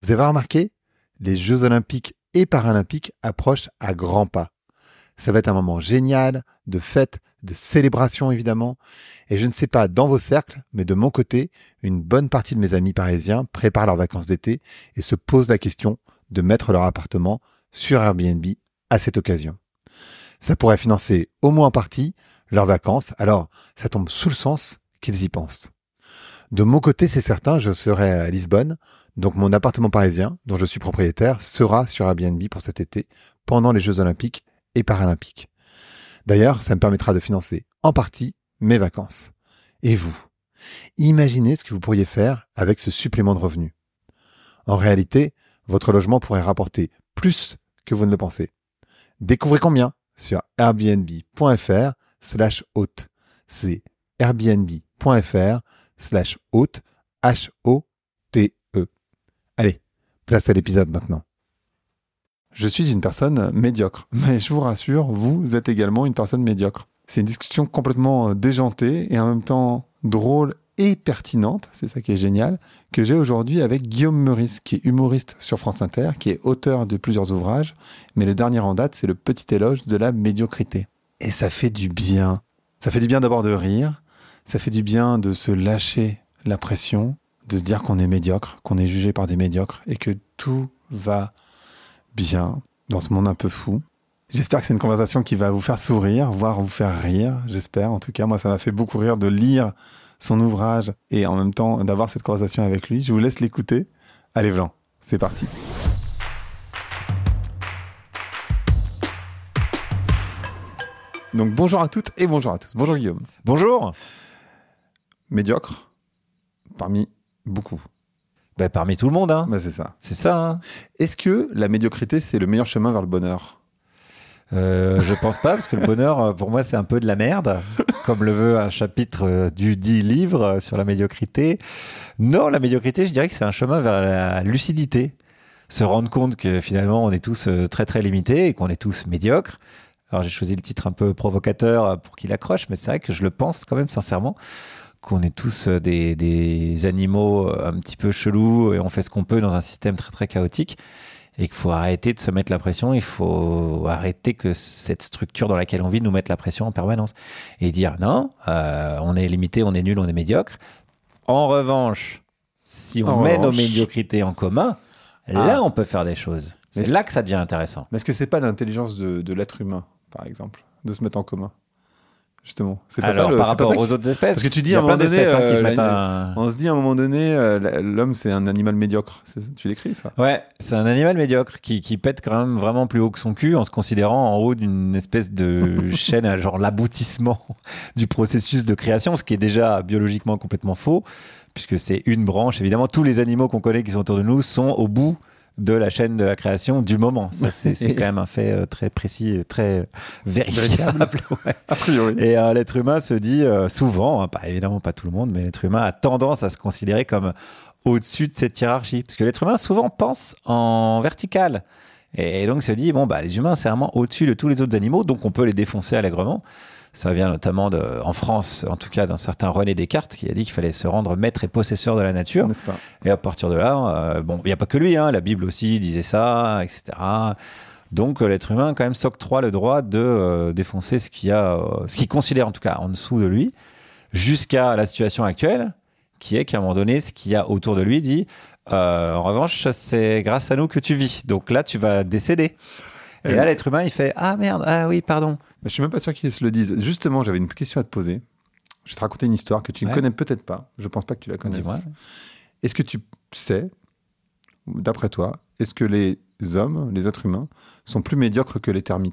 Vous avez remarqué, les Jeux Olympiques et Paralympiques approchent à grands pas. Ça va être un moment génial, de fête, de célébration évidemment. Et je ne sais pas dans vos cercles, mais de mon côté, une bonne partie de mes amis parisiens préparent leurs vacances d'été et se posent la question de mettre leur appartement sur Airbnb à cette occasion. Ça pourrait financer au moins en partie leurs vacances, alors ça tombe sous le sens qu'ils y pensent. De mon côté, c'est certain, je serai à Lisbonne, donc mon appartement parisien, dont je suis propriétaire, sera sur Airbnb pour cet été, pendant les Jeux Olympiques et Paralympiques. D'ailleurs, ça me permettra de financer en partie mes vacances. Et vous, imaginez ce que vous pourriez faire avec ce supplément de revenus. En réalité, votre logement pourrait rapporter plus que vous ne le pensez. Découvrez combien sur airbnb.fr/hôte. C'est airbnb.fr/hôte, H-O-T-E. Allez, place à l'épisode maintenant. Je suis une personne médiocre, mais je vous rassure, vous êtes également une personne médiocre. C'est une discussion complètement déjantée et en même temps drôle et pertinente, c'est ça qui est génial, que j'ai aujourd'hui avec Guillaume Meurice, qui est humoriste sur France Inter, qui est auteur de plusieurs ouvrages, mais le dernier en date, c'est le petit éloge de la médiocrité. Et ça fait du bien. Ça fait du bien d'abord de rire, ça fait du bien de se lâcher la pression, de se dire qu'on est médiocre, qu'on est jugé par des médiocres et que tout va bien dans ce monde un peu fou. J'espère que c'est une conversation qui va vous faire sourire, voire vous faire rire, j'espère. En tout cas, moi, ça m'a fait beaucoup rire de lire son ouvrage et en même temps d'avoir cette conversation avec lui. Je vous laisse l'écouter. Allez, Vlan, c'est parti. Donc, bonjour à toutes et bonjour à tous. Bonjour Guillaume. Bonjour. Médiocre, parmi beaucoup. Parmi tout le monde, hein. C'est ça. C'est ça, hein. Est-ce que la médiocrité, c'est le meilleur chemin vers le bonheur ? Je pense pas, parce que le bonheur, pour moi, c'est un peu de la merde, comme le veut un chapitre du dit livre sur la médiocrité. Non, la médiocrité, je dirais que c'est un chemin vers la lucidité. Se rendre compte que finalement, on est tous très très limités et qu'on est tous médiocres. Alors j'ai choisi le titre un peu provocateur pour qu'il accroche, mais c'est vrai que je le pense quand même sincèrement, qu'on est tous des animaux un petit peu chelous et on fait ce qu'on peut dans un système très très chaotique et qu'il faut arrêter de se mettre la pression, il faut arrêter que cette structure dans laquelle on vit nous mette la pression en permanence et dire non, on est limité, on est nul, on est médiocre. En revanche, si on met nos médiocrités en commun, là on peut faire des choses. C'est là que ça devient intéressant. Mais est-ce que c'est pas l'intelligence de l'être humain, par exemple, de se mettre en commun ? Justement, c'est pas alors, ça, par rapport aux autres espèces, parce que tu dis il y à a un moment plein donné, d'espèces qui se mettent on se dit à un moment donné, l'homme c'est un animal médiocre. Tu l'écris ça ? Ouais, c'est un animal médiocre qui pète quand même vraiment plus haut que son cul en se considérant en haut d'une espèce de chaîne à genre l'aboutissement du processus de création, ce qui est déjà biologiquement complètement faux, puisque c'est une branche. Évidemment, tous les animaux qu'on connaît qui sont autour de nous sont au bout de la chaîne de la création du moment. Ça, c'est quand même un fait très précis et très vérifiable. Ouais. A priori. Et l'être humain se dit souvent, évidemment pas tout le monde, mais l'être humain a tendance à se considérer comme au-dessus de cette hiérarchie. Parce que l'être humain souvent pense en vertical. Et donc se dit, les humains, c'est vraiment au-dessus de tous les autres animaux, donc on peut les défoncer allègrement. Ça vient notamment en France, en tout cas, d'un certain René Descartes qui a dit qu'il fallait se rendre maître et possesseur de la nature. N'est-ce pas ? Et à partir de là, il n'y a pas que lui, hein, la Bible aussi disait ça, etc. Donc l'être humain quand même s'octroie le droit de défoncer ce qu'il considère en tout cas en dessous de lui, jusqu'à la situation actuelle, qui est qu'à un moment donné, ce qu'il y a autour de lui dit en revanche, c'est grâce à nous que tu vis. Donc là, tu vas décéder. Et là, l'être humain, il fait « Ah merde, ah oui, pardon ». Je suis même pas sûr qu'ils se le disent. Justement, j'avais une question à te poser. Je vais te raconter une histoire que tu ne connais peut-être pas. Je pense pas que tu la connaisses. Dis-moi. Est-ce que tu sais, d'après toi, est-ce que les hommes, les êtres humains, sont plus médiocres que les termites ?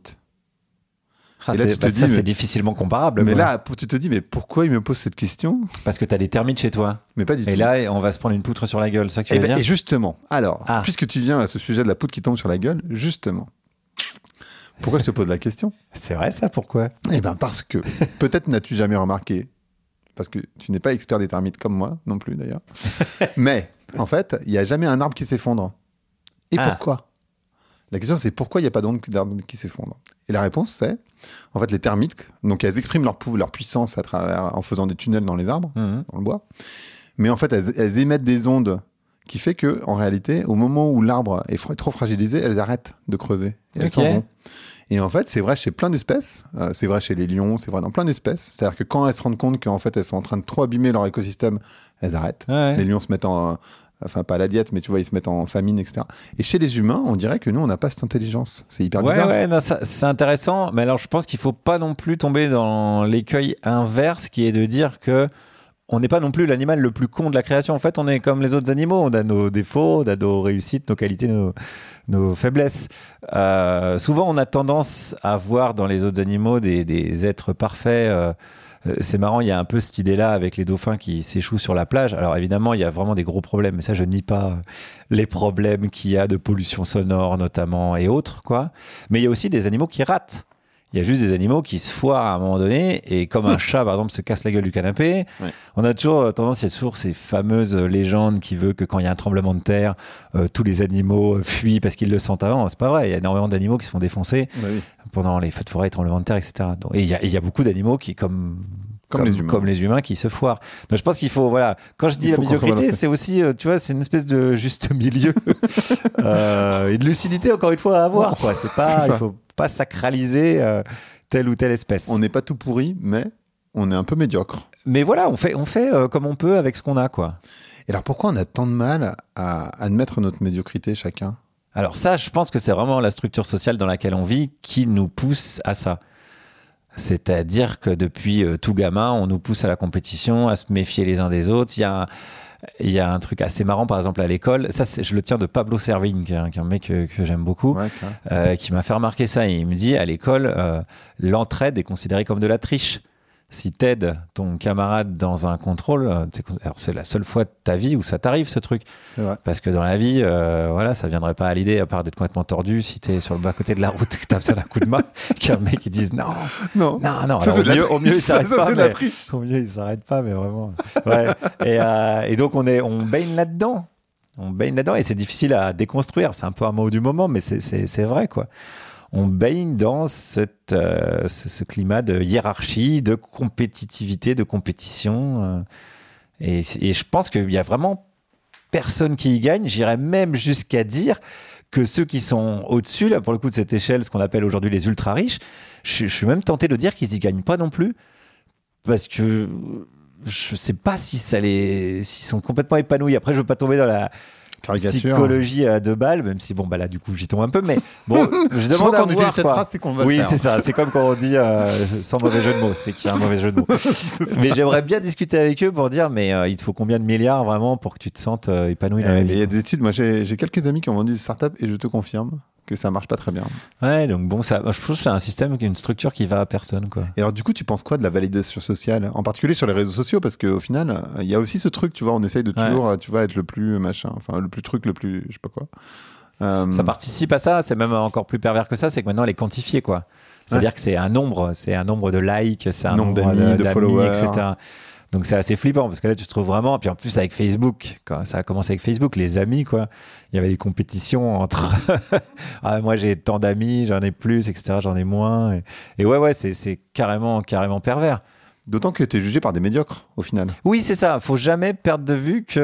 Et là, c'est difficilement comparable. Mais là, tu te dis, mais pourquoi il me pose cette question ? Parce que tu as des termites chez toi. Mais pas du tout. Et là, on va se prendre une poutre sur la gueule, ça que tu veux dire ? Et justement, alors, puisque tu viens à ce sujet de la poutre qui tombe sur la gueule, justement, pourquoi je te pose la question ? C'est vrai ça, pourquoi ? Parce que peut-être n'as-tu jamais remarqué, parce que tu n'es pas expert des termites comme moi, non plus d'ailleurs, mais en fait, il n'y a jamais un arbre qui s'effondre. Et pourquoi ? La question c'est pourquoi il n'y a pas d'arbre qui s'effondre ? Et la réponse c'est, en fait les termites, donc elles expriment leur puissance en faisant des tunnels dans les arbres, dans le bois, mais en fait elles émettent des ondes qui fait que en réalité, au moment où l'arbre est trop fragilisé, elles arrêtent de creuser et elles s'en vont. Et en fait, c'est vrai chez plein d'espèces, c'est vrai chez les lions, c'est vrai dans plein d'espèces. C'est-à-dire que quand elles se rendent compte qu'en fait elles sont en train de trop abîmer leur écosystème, elles arrêtent. Ouais. Les lions se mettent enfin pas à la diète, mais tu vois, ils se mettent en famine, etc. Et chez les humains, on dirait que nous, on n'a pas cette intelligence. C'est hyper bizarre. Ouais, non, c'est intéressant. Mais alors, je pense qu'il faut pas non plus tomber dans l'écueil inverse, qui est de dire que on n'est pas non plus l'animal le plus con de la création. En fait, on est comme les autres animaux. On a nos défauts, on a nos réussites, nos qualités, nos faiblesses. Souvent, on a tendance à voir dans les autres animaux des êtres parfaits. C'est marrant, il y a un peu cette idée-là avec les dauphins qui s'échouent sur la plage. Alors évidemment, il y a vraiment des gros problèmes. Mais ça, je nie pas les problèmes qu'il y a de pollution sonore notamment et autres, quoi. Mais il y a aussi des animaux qui ratent. Il y a juste des animaux qui se foirent à un moment donné, et comme un chat, par exemple, se casse la gueule du canapé, on a toujours tendance, il y a toujours ces fameuses légendes qui veulent que quand il y a un tremblement de terre, tous les animaux fuient parce qu'ils le sentent avant. C'est pas vrai, il y a énormément d'animaux qui se font défoncer pendant les feux de forêt, les tremblements de terre, etc. Donc, et il y a beaucoup d'animaux qui, comme les humains qui se foirent. Donc je pense qu'il faut, voilà, quand je dis la médiocrité, c'est aussi, tu vois, c'est une espèce de juste milieu et de lucidité, encore une fois, à avoir, quoi. C'est pas, il faut pas sacraliser telle ou telle espèce. On n'est pas tout pourri, mais on est un peu médiocre. Mais voilà, on fait comme on peut avec ce qu'on a, quoi. Et alors pourquoi on a tant de mal à admettre notre médiocrité chacun ? Alors ça, je pense que c'est vraiment la structure sociale dans laquelle on vit qui nous pousse à ça. C'est-à-dire que depuis tout gamin, on nous pousse à la compétition, à se méfier les uns des autres. Il y a un truc assez marrant, par exemple, à l'école. Ça, je le tiens de Pablo Servigne, qui est un mec que j'aime beaucoup, qui m'a fait remarquer ça. Il me dit, à l'école, l'entraide est considérée comme de la triche. Si t'aides ton camarade dans un contrôle, alors c'est la seule fois de ta vie où ça t'arrive, ce truc. Parce que dans la vie, voilà, ça viendrait pas à l'idée, à part d'être complètement tordu, si t'es sur le bas côté de la route, que t'as besoin d'un coup de main, qu'un mec qui dise non. Alors, au mieux, il s'arrête pas. Au mieux, il s'arrête pas, mais vraiment. Ouais. Et donc, on baigne là-dedans. Et c'est difficile à déconstruire. C'est un peu un mot du moment, mais c'est vrai, quoi. On baigne dans ce climat de hiérarchie, de compétitivité, de compétition. Et je pense qu'il y a vraiment personne qui y gagne. J'irais même jusqu'à dire que ceux qui sont au-dessus, là, pour le coup de cette échelle, ce qu'on appelle aujourd'hui les ultra-riches, je suis même tenté de dire qu'ils y gagnent pas non plus. Parce que je sais pas s'ils sont complètement épanouis. Après, je veux pas tomber dans la psychologie à 2 balles, même si bon là du coup j'y tombe un peu, mais bon, je demande à voir cette phrase, c'est qu'on va le faire. Oui, c'est ça, c'est comme quand on dit sans mauvais jeu de mots, c'est qu'il y a un mauvais jeu de mots. Mais j'aimerais bien discuter avec eux pour dire, mais il te faut combien de milliards vraiment pour que tu te sentes épanoui dans la vie. Il y a des études, moi j'ai quelques amis qui ont vendu des startups et je te confirme que ça marche pas très bien. Ouais, donc bon, je trouve que c'est un système, une structure qui va à personne, quoi. Et alors du coup, tu penses quoi de la validation sociale, en particulier sur les réseaux sociaux, parce qu'au final, il y a aussi ce truc, tu vois, on essaye de toujours, tu vois, être le plus machin, enfin le plus truc, le plus, je sais pas quoi. Ça participe à ça. C'est même encore plus pervers que ça, c'est que maintenant elle est quantifiée, quoi. C'est-à-dire que c'est un nombre de likes, c'est un nombre d'amis, de followers, etc. Donc c'est assez flippant parce que là tu te trouves vraiment, puis en plus avec Facebook, quand ça a commencé avec Facebook, les amis, quoi, il y avait des compétitions entre moi j'ai tant d'amis, j'en ai plus, etc., j'en ai moins, et ouais c'est carrément pervers. D'autant que tu es jugé par des médiocres au final. Oui, c'est ça, faut jamais perdre de vue que